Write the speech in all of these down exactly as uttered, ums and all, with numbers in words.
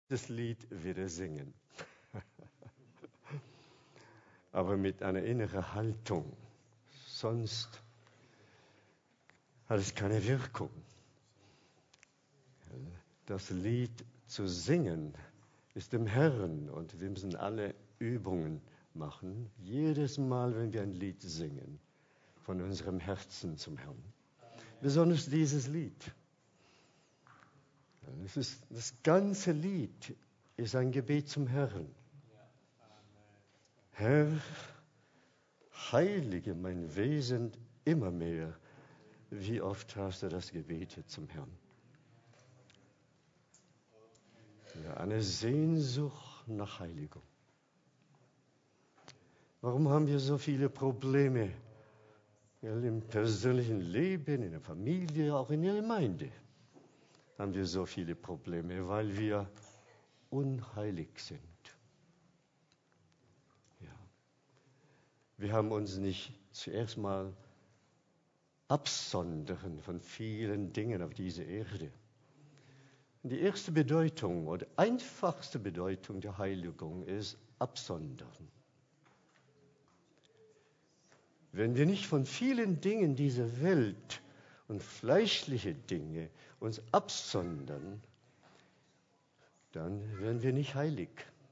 das Lied wieder singen. Aber mit einer inneren Haltung. Sonst hat es keine Wirkung. Das Lied zu singen ist dem Herrn und wir müssen alle Übungen machen. Jedes Mal, wenn wir ein Lied singen, von unserem Herzen zum Herrn. Besonders dieses Lied. Das, ist, das ganze Lied ist ein Gebet zum Herrn. Herr, heilige mein Wesen immer mehr. Wie oft hast du das gebetet zum Herrn? Ja, eine Sehnsucht nach Heiligung. Warum haben wir so viele Probleme? Ja, im persönlichen Leben, in der Familie, auch in der Gemeinde haben wir so viele Probleme, weil wir unheilig sind. Ja. Wir haben uns nicht zuerst mal absondern von vielen Dingen auf dieser Erde. Und die erste Bedeutung oder einfachste Bedeutung der Heiligung ist absondern. Wenn wir nicht von vielen Dingen dieser Welt und fleischliche Dinge uns absondern, dann werden wir nicht heilig.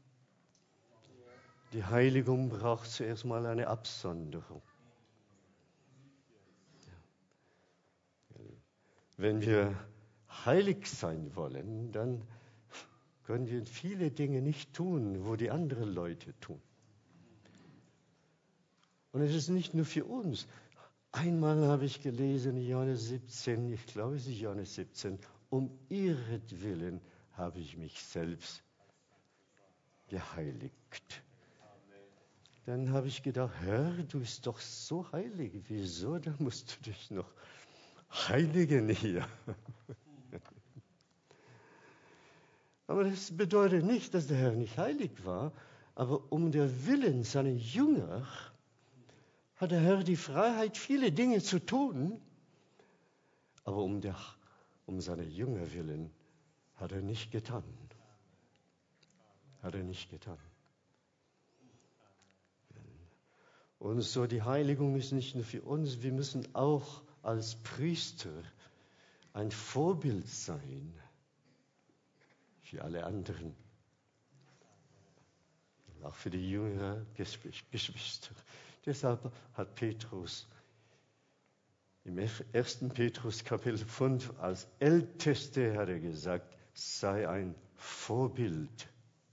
Die Heiligung braucht zuerst mal eine Absonderung. Wenn wir heilig sein wollen, dann können wir viele Dinge nicht tun, wo die anderen Leute tun. Und es ist nicht nur für uns. Einmal habe ich gelesen, Johannes siebzehn, ich glaube es ist Johannes siebzehn, um ihretwillen habe ich mich selbst geheiligt. Dann habe ich gedacht, Herr, du bist doch so heilig, wieso? Da musst du dich noch heiligen hier. Aber das bedeutet nicht, dass der Herr nicht heilig war, aber um der Willen seiner Jünger hat der Herr die Freiheit, viele Dinge zu tun, aber um, der, um seine Jünger willen hat er nicht getan. Hat er nicht getan. Und so die Heiligung ist nicht nur für uns, wir müssen auch als Priester ein Vorbild sein für alle anderen. Auch für die jüngeren Geschwister. Deshalb hat Petrus im ersten Petrus Kapitel fünf als Älteste hat er gesagt, sei ein Vorbild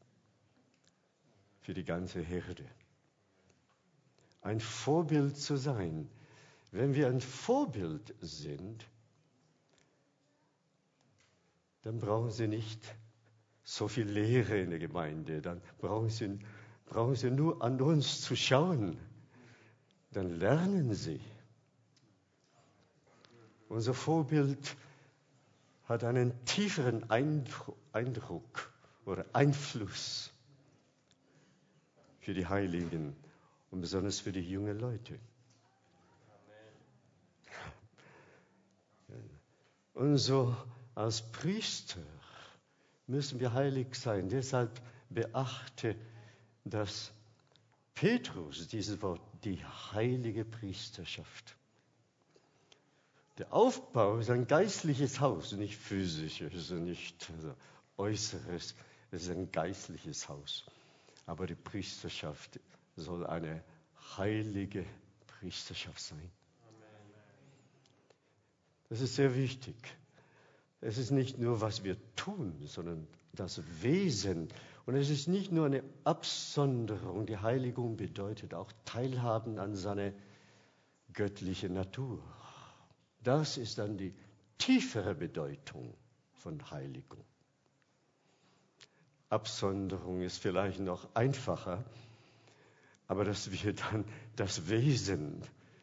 für die ganze Herde. Ein Vorbild zu sein. Wenn wir ein Vorbild sind, dann brauchen Sie nicht so viel Lehre in der Gemeinde. Dann brauchen Sie, brauchen Sie nur an uns zu schauen. Dann lernen Sie. Unser Vorbild hat einen tieferen Eindruck oder Einfluss für die Heiligen und besonders für die jungen Leute. Und so als Priester müssen wir heilig sein. Deshalb beachte, dass Petrus dieses Wort, die heilige Priesterschaft. Der Aufbau ist ein geistliches Haus, nicht physisches, nicht also äußeres. Es ist ein geistliches Haus. Aber die Priesterschaft soll eine heilige Priesterschaft sein. Das ist sehr wichtig. Es ist nicht nur, was wir tun, sondern das Wesen. Und es ist nicht nur eine Absonderung. Die Heiligung bedeutet auch Teilhaben an seiner göttlichen Natur. Das ist dann die tiefere Bedeutung von Heiligung. Absonderung ist vielleicht noch einfacher, aber dass wir dann das Wesen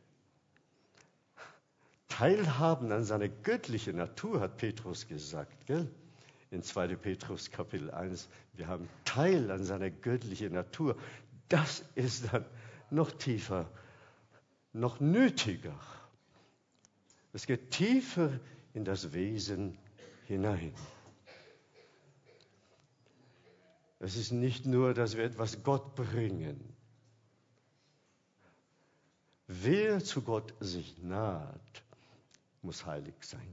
teilhaben an seiner göttlichen Natur, hat Petrus gesagt, gell? In zweiten Petrus Kapitel eins, wir haben Teil an seiner göttlichen Natur. Das ist dann noch tiefer, noch nötiger. Es geht tiefer in das Wesen hinein. Es ist nicht nur, dass wir etwas Gott bringen. Wer zu Gott sich naht, muss heilig sein.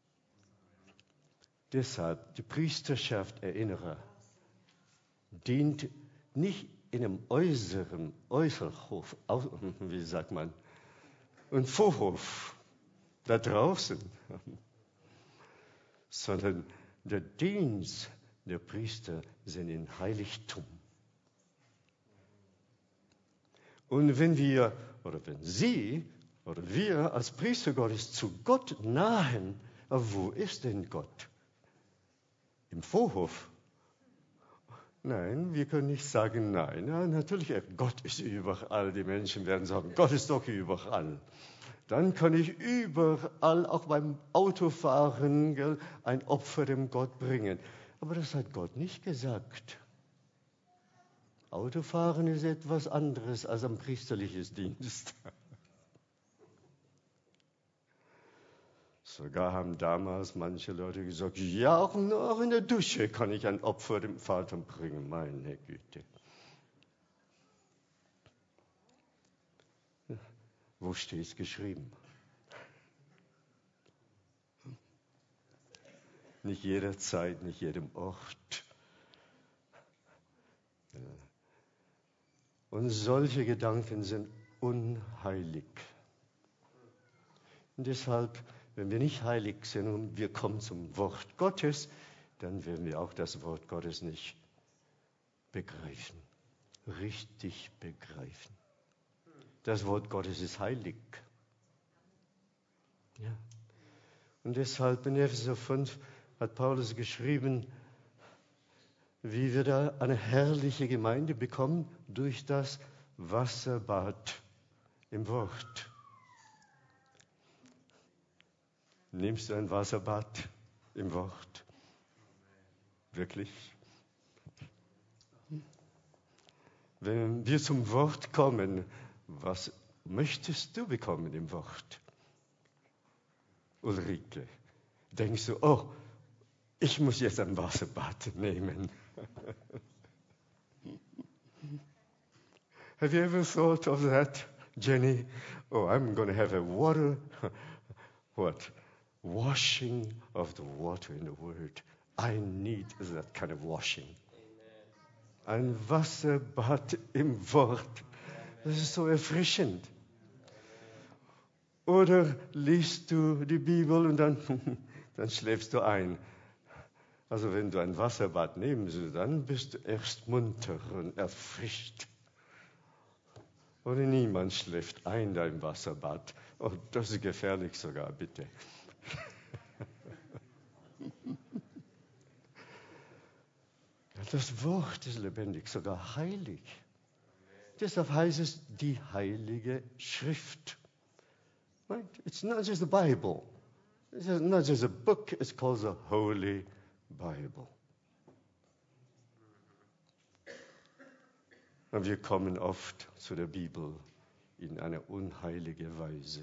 Deshalb, die Priesterschaft, erinnere, dient nicht in einem äußeren, Äußerhof, wie sagt man, ein Vorhof, da draußen, sondern der Dienst der Priester sind im Heiligtum. Und wenn wir, oder wenn Sie, oder wir als Priester Gottes zu Gott nahen, aber wo ist denn Gott? Im Vorhof? Nein, wir können nicht sagen nein. Ja, natürlich, Gott ist überall. Die Menschen werden sagen, Gott ist doch überall. Dann kann ich überall, auch beim Autofahren, gell, ein Opfer dem Gott bringen. Aber das hat Gott nicht gesagt. Autofahren ist etwas anderes als ein priesterliches Dienst. Sogar haben damals manche Leute gesagt, ja, auch noch in der Dusche kann ich ein Opfer dem Vater bringen, meine Güte. Wo steht es geschrieben? Nicht jederzeit, nicht jedem Ort. Und solche Gedanken sind unheilig. Und deshalb, wenn wir nicht heilig sind und wir kommen zum Wort Gottes, dann werden wir auch das Wort Gottes nicht begreifen, richtig begreifen. Das Wort Gottes ist heilig. Ja. Und deshalb in Epheser fünf hat Paulus geschrieben, wie wir da eine herrliche Gemeinde bekommen durch das Wasserbad im Wort. Nimmst du ein Wasserbad im Wort? Wirklich? Wenn wir zum Wort kommen, was möchtest du bekommen im Wort? Ulrike, denkst du, oh, ich muss jetzt ein Wasserbad nehmen. Have you ever thought of that, Jenny? Oh, I'm going to have a water, what? Washing of the water in the Word. I need that kind of washing. Ein Wasserbad im Wort. Das ist so erfrischend. Oder liest du die Bibel und dann, dann schläfst du ein. Also wenn du ein Wasserbad nimmst, dann bist du erst munter und erfrischt. Oder niemand schläft ein da im Wasserbad. Oh, das ist gefährlich sogar, bitte. Das Wort ist lebendig, sogar heilig. Deshalb heißt es die Heilige Schrift. Right? It's not just the Bible. It's not just a book, it's called the Holy Bible. Und wir kommen oft zu der Bibel in eine unheilige Weise.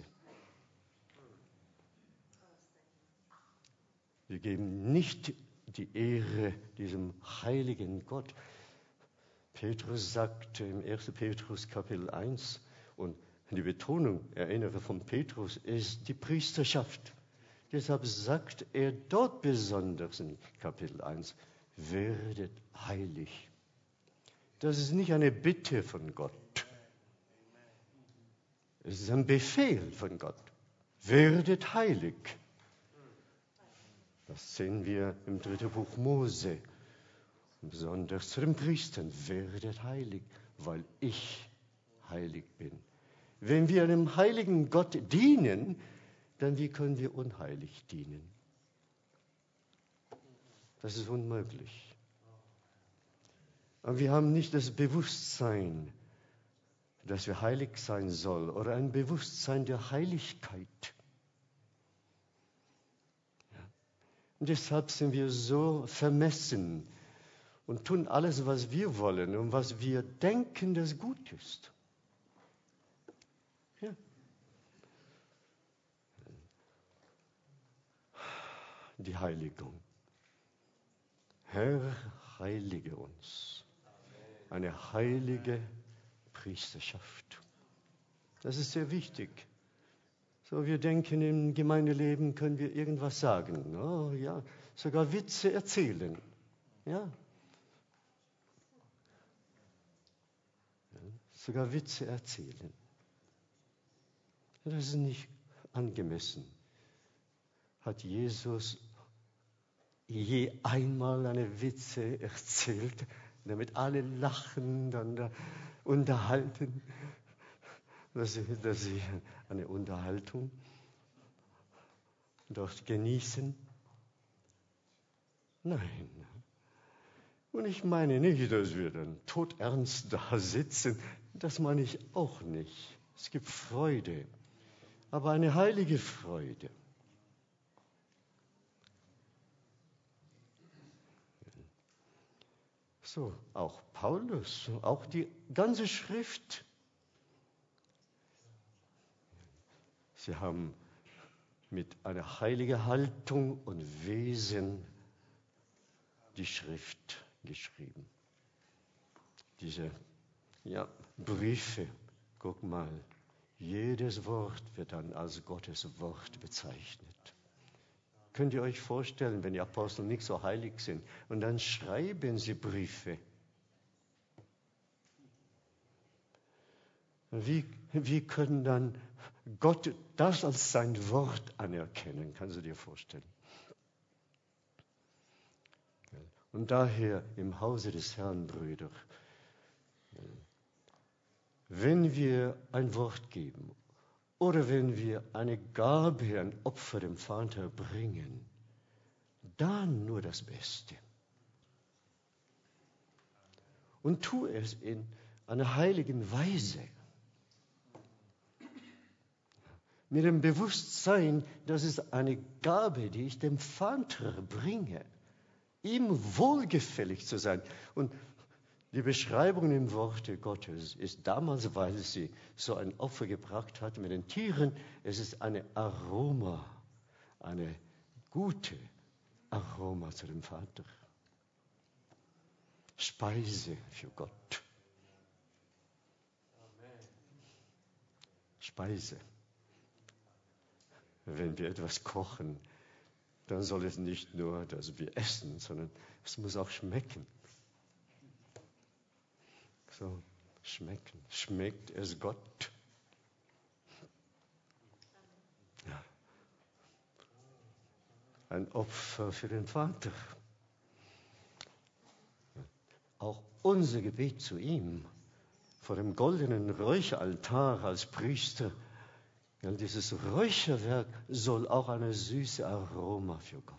Wir geben nicht die Ehre diesem heiligen Gott. Petrus sagte im ersten Petrus Kapitel eins, und die Betonung, erinnere von Petrus, ist die Priesterschaft. Deshalb sagt er dort besonders in Kapitel eins, werdet heilig. Das ist nicht eine Bitte von Gott. Es ist ein Befehl von Gott. Werdet heilig. Das sehen wir im dritten Buch Mose. Besonders zu den Priestern. Werdet heilig, weil ich heilig bin. Wenn wir einem heiligen Gott dienen, dann wie können wir unheilig dienen? Das ist unmöglich. Aber wir haben nicht das Bewusstsein, dass wir heilig sein sollen oder ein Bewusstsein der Heiligkeit. Ja. Und deshalb sind wir so vermessen und tun alles, was wir wollen und was wir denken, das gut ist. Ja. Die Heiligung. Herr, heilige uns. Eine heilige Priesterschaft. Das ist sehr wichtig. So, wir denken, im Gemeindeleben können wir irgendwas sagen. Oh, ja, sogar Witze erzählen. Ja. Ja, sogar Witze erzählen. Das ist nicht angemessen. Hat Jesus je einmal eine Witze erzählt, damit alle lachen, dann da unterhalten, dass sie, dass sie eine Unterhaltung dort genießen? Nein. Und ich meine nicht, dass wir dann todernst da sitzen. Das meine ich auch nicht. Es gibt Freude, aber eine heilige Freude. So, auch Paulus, auch die ganze Schrift. Sie haben mit einer heiligen Haltung und Wesen die Schrift geschrieben. Diese ja, Briefe, guck mal, jedes Wort wird dann als Gottes Wort bezeichnet. Könnt ihr euch vorstellen, wenn die Apostel nicht so heilig sind und dann schreiben sie Briefe? Wie, wie können dann Gott das als sein Wort anerkennen? Kannst du dir vorstellen? Und daher im Hause des Herrn, Brüder, wenn wir ein Wort geben oder wenn wir eine Gabe, ein Opfer dem Vater bringen, dann nur das Beste. Und tu es in einer heiligen Weise. Mit dem Bewusstsein, dass es eine Gabe, die ich dem Vater bringe, ihm wohlgefällig zu sein. Und die Beschreibung im Worte Gottes ist damals, weil sie so ein Opfer gebracht hat mit den Tieren, es ist eine Aroma, eine gute Aroma zu dem Vater. Speise für Gott. Speise. Wenn wir etwas kochen, dann soll es nicht nur, dass wir essen, sondern es muss auch schmecken. So, schmecken. Schmeckt es Gott? Ja. Ein Opfer für den Vater. Auch unser Gebet zu ihm, vor dem goldenen Räucheraltar als Priester, ja, dieses Räucherwerk soll auch eine süße Aroma für Gott.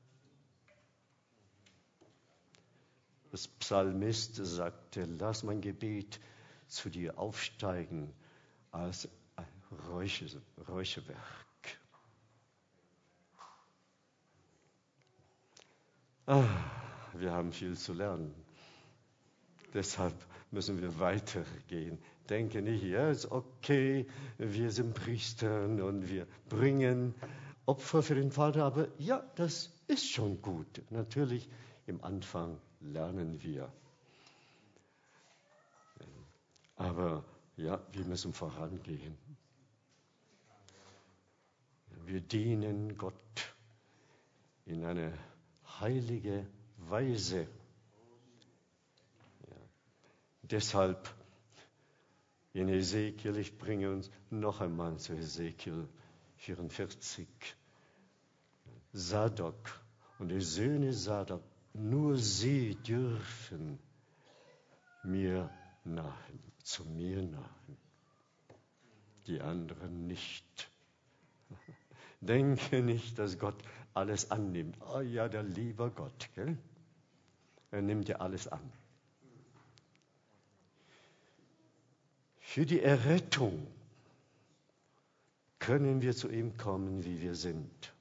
Das Psalmist sagte, lass mein Gebet zu dir aufsteigen als ein Räucher, Räucherwerk. Ah, wir haben viel zu lernen. Deshalb müssen wir weitergehen. Denke nicht, ja, ist okay, wir sind Priester und wir bringen Opfer für den Vater, aber ja, das ist schon gut. Natürlich, im Anfang lernen wir. Aber ja, wir müssen vorangehen. Wir dienen Gott in eine heilige Weise. Ja. Deshalb in Ezekiel, ich bringe uns noch einmal zu Ezekiel vierundvierzig. Sadok und die Söhne Sadok, nur sie dürfen mir nahen, zu mir nahen, die anderen nicht. Denke nicht, dass Gott alles annimmt. Oh ja, der liebe Gott, gell? Er nimmt ja alles an. Für die Errettung können wir zu ihm kommen, wie wir sind.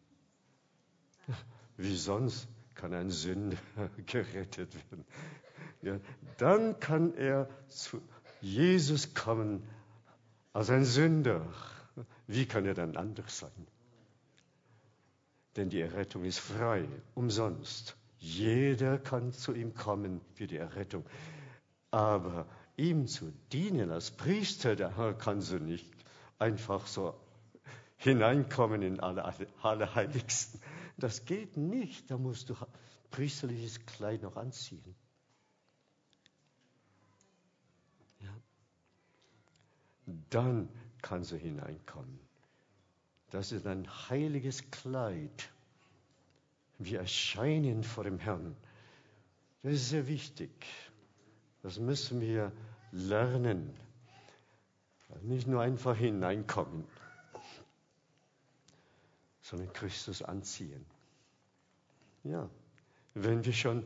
Wie sonst kann ein Sünder gerettet werden? Ja, dann kann er zu Jesus kommen als ein Sünder. Wie kann er dann anders sein? Denn die Errettung ist frei, umsonst. Jeder kann zu ihm kommen für die Errettung. Aber ihm zu dienen als Priester, da kannst du nicht einfach so hineinkommen in alle, alle, alle Heiligsten. Das geht nicht. Da musst du priesterliches Kleid noch anziehen. Ja. Dann kannst du hineinkommen. Das ist ein heiliges Kleid. Wir erscheinen vor dem Herrn. Das ist sehr wichtig. Das müssen wir lernen. Nicht nur einfach hineinkommen, sondern Christus anziehen. Ja, wenn wir schon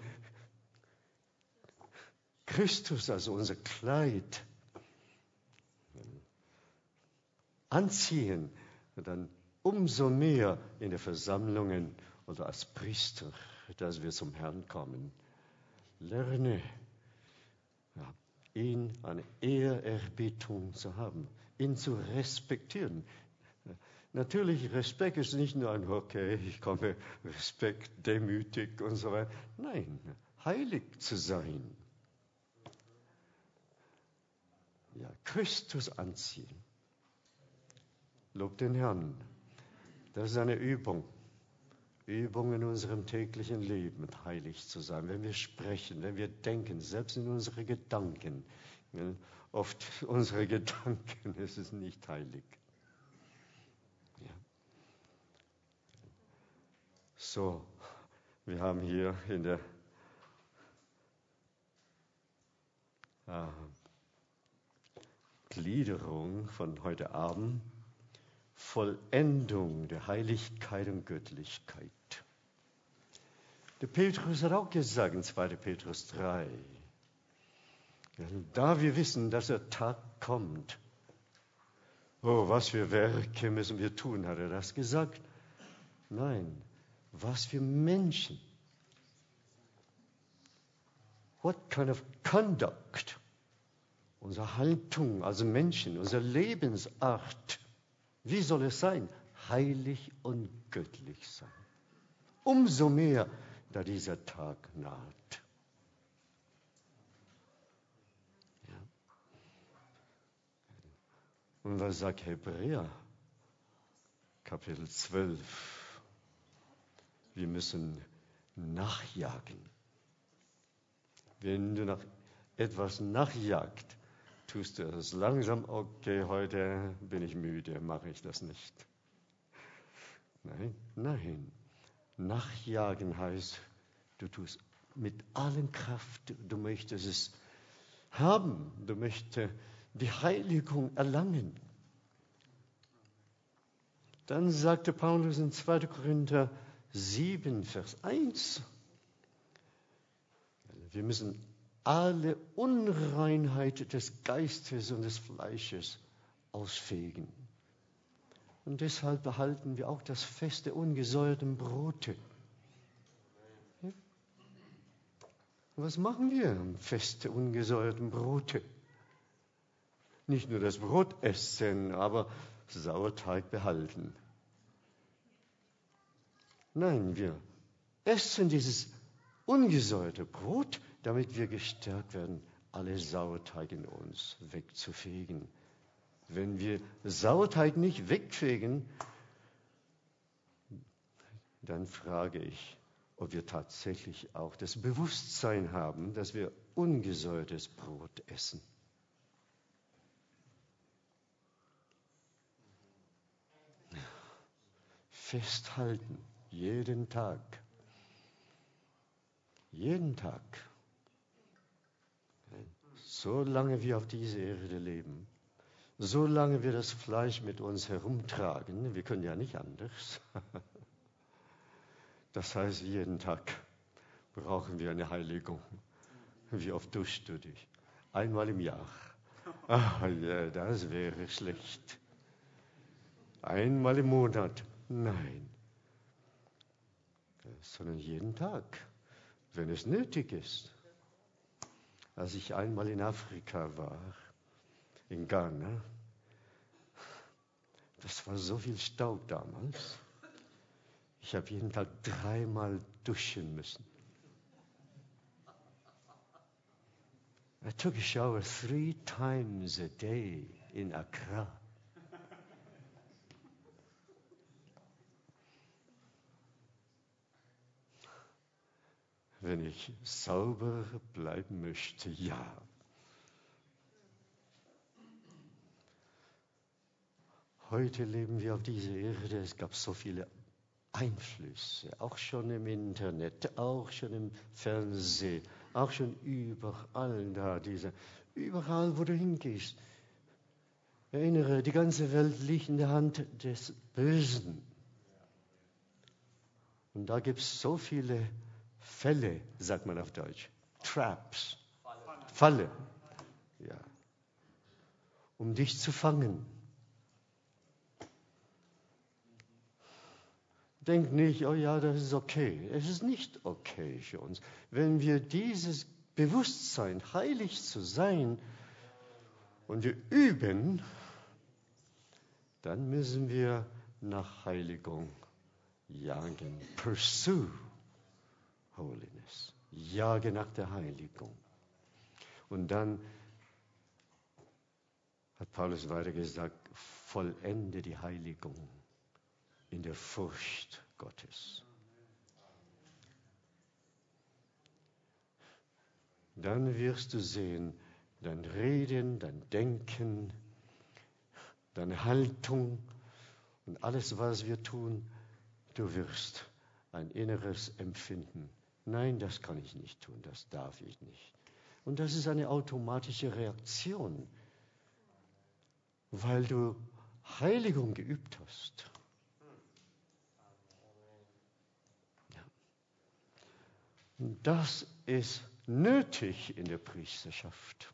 Christus als unser Kleid anziehen, dann umso mehr in den Versammlungen oder als Priester, dass wir zum Herrn kommen. Lerne, ja, ihn eine Ehrerbietung zu haben, ihn zu respektieren. Natürlich, Respekt ist nicht nur ein, okay, ich komme, Respekt, demütig und so weiter. Nein, heilig zu sein. Ja, Christus anziehen. Lob den Herrn. Das ist eine Übung. Übung in unserem täglichen Leben, heilig zu sein. Wenn wir sprechen, wenn wir denken, selbst in unseren Gedanken. Oft unsere Gedanken, es ist nicht heilig. Ja. So, wir haben hier in der äh, Gliederung von heute Abend Vollendung der Heiligkeit und Göttlichkeit. Der Petrus hat auch gesagt in zweiter Petrus drei, da wir wissen, dass der Tag kommt, oh, was für Werke müssen wir tun, hat er das gesagt? Nein, was für Menschen. What kind of conduct? Unsere Haltung als Menschen, unsere Lebensart. Wie soll es sein? Heilig und göttlich sein. Umso mehr, da dieser Tag naht. Ja. Und was sagt Hebräer? Kapitel zwölf. Wir müssen nachjagen. Wenn du nach etwas nachjagst, tust du es langsam, okay, heute bin ich müde, mache ich das nicht. Nein, nein. Nachjagen heißt, du tust mit allen Kraft, du möchtest es haben, du möchtest die Heiligung erlangen. Dann sagte Paulus in zweiter Korinther sieben, Vers eins, wir müssen alle Unreinheit des Geistes und des Fleisches ausfegen. Und deshalb behalten wir auch das Fest der ungesäuerten Brote. Ja? Was machen wir am Fest der ungesäuerten Brote? Nicht nur das Brot essen, aber Sauerteig behalten. Nein, wir essen dieses ungesäuerte Brot, damit wir gestärkt werden, alle Sauerteig in uns wegzufegen. Wenn wir Sauerteig nicht wegfegen, dann frage ich, ob wir tatsächlich auch das Bewusstsein haben, dass wir ungesäuertes Brot essen. Festhalten, jeden Tag. Jeden Tag. Solange wir auf dieser Erde leben, solange wir das Fleisch mit uns herumtragen, wir können ja nicht anders. Das heißt, jeden Tag brauchen wir eine Heiligung. Wie oft duschst du dich? Einmal im Jahr. Ah, ja, das wäre schlecht. Einmal im Monat? Nein. Sondern jeden Tag, wenn es nötig ist. Als ich einmal in Afrika war, in Ghana, das war so viel Staub damals. Ich habe jeden Tag dreimal duschen müssen. I took a shower three times a day in Accra. Wenn ich sauber bleiben möchte, ja. Heute leben wir auf dieser Erde, es gab so viele Einflüsse, auch schon im Internet, auch schon im Fernsehen, auch schon überall da, diese, überall, wo du hingehst. Erinnere, die ganze Welt liegt in der Hand des Bösen. Und da gibt es so viele Fälle, sagt man auf Deutsch, Traps, Falle, ja, um dich zu fangen. Denk nicht, oh ja, das ist okay. Es ist nicht okay für uns. Wenn wir dieses Bewusstsein, heilig zu sein, und wir üben, dann müssen wir nach Heiligung jagen. Pursue holiness. Jage nach der Heiligung. Und dann hat Paulus weiter gesagt, vollende die Heiligung in der Furcht Gottes. Dann wirst du sehen, dein Reden, dein Denken, deine Haltung und alles, was wir tun, du wirst ein inneres Empfinden. Nein, das kann ich nicht tun, das darf ich nicht. Und das ist eine automatische Reaktion, weil du Heiligung geübt hast. Das ist nötig in der Priesterschaft.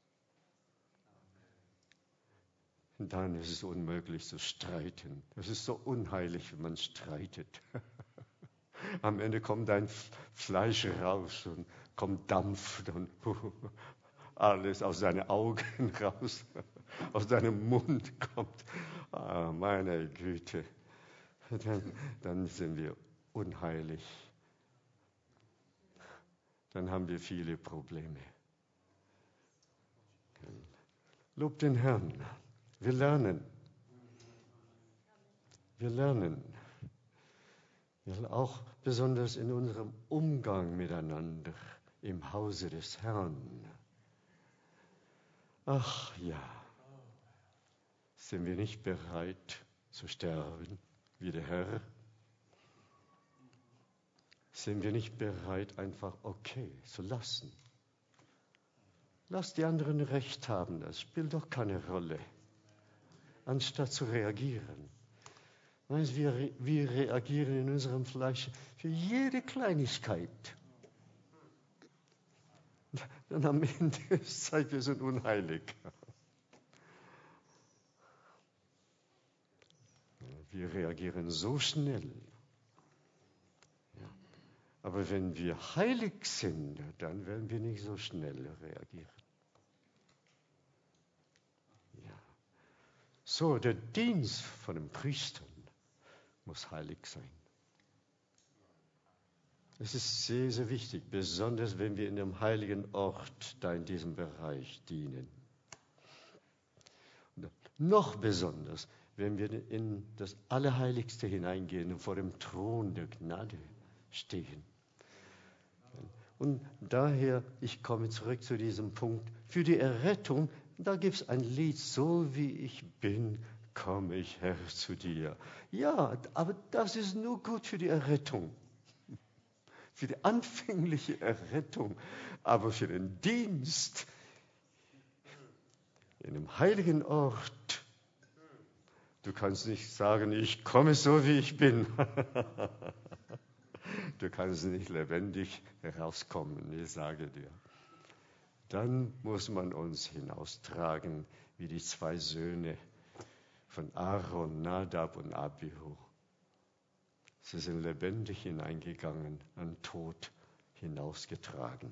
Dann ist es unmöglich zu streiten. Es ist so unheilig, wenn man streitet. Am Ende kommt dein Fleisch raus und kommt Dampf und alles aus deinen Augen raus, aus deinem Mund kommt. Ah, meine Güte, dann, dann sind wir unheilig. Dann haben wir viele Probleme. Lob den Herrn. Wir lernen. Wir lernen. Auch besonders in unserem Umgang miteinander im Hause des Herrn. Ach ja, sind wir nicht bereit zu sterben wie der Herr? Sind wir nicht bereit, einfach okay zu lassen? Lass die anderen Recht haben, das spielt doch keine Rolle. Anstatt zu reagieren. Weißt, wir, wir reagieren in unserem Fleisch für jede Kleinigkeit. Dann am Ende ist Zeit, wir sind unheilig. Wir reagieren so schnell. Ja. Aber wenn wir heilig sind, dann werden wir nicht so schnell reagieren. Ja. So, der Dienst von dem Priester muss heilig sein. Es ist sehr, sehr wichtig, besonders wenn wir in einem heiligen Ort da in diesem Bereich dienen. Und noch besonders, wenn wir in das Allerheiligste hineingehen und vor dem Thron der Gnade stehen. Und daher, ich komme zurück zu diesem Punkt, für die Errettung, da gibt es ein Lied, so wie ich bin, komme ich, Herr, zu dir. Ja, aber das ist nur gut für die Errettung. Für die anfängliche Errettung. Aber für den Dienst in einem heiligen Ort, du kannst nicht sagen, ich komme so, wie ich bin. Du kannst nicht lebendig herauskommen, ich sage dir. Dann muss man uns hinaustragen, wie die zwei Söhne von Aaron, Nadab und Abihu. Sie sind lebendig hineingegangen, an Tod hinausgetragen.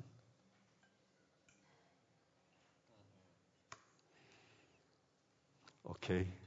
Okay.